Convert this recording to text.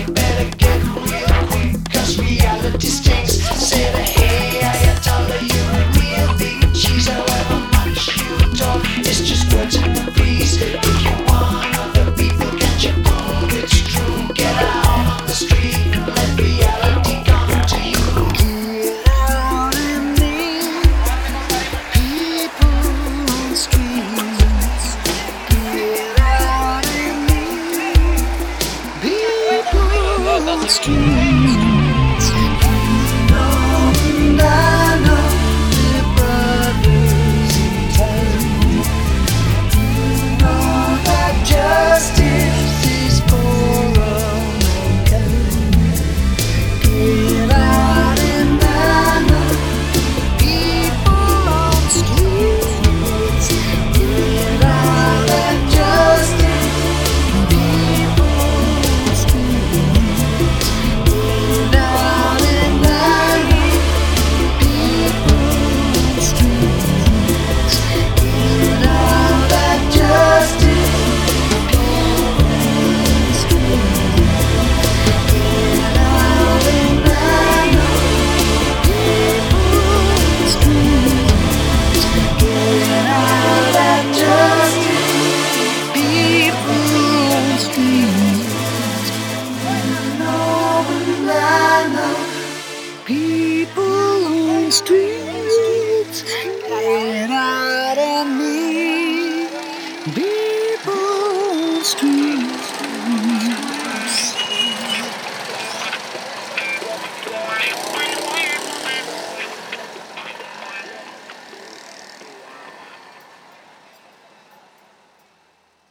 you better get real quick, cause reality stinks. Said hey, I told her you real big cheese. However much you talk, it's just words and a piece. If you want other people, can't you prove it's true? Get out on the street and let reality come to you. Get out and meet people on the streets. Get out and meet people on the streets.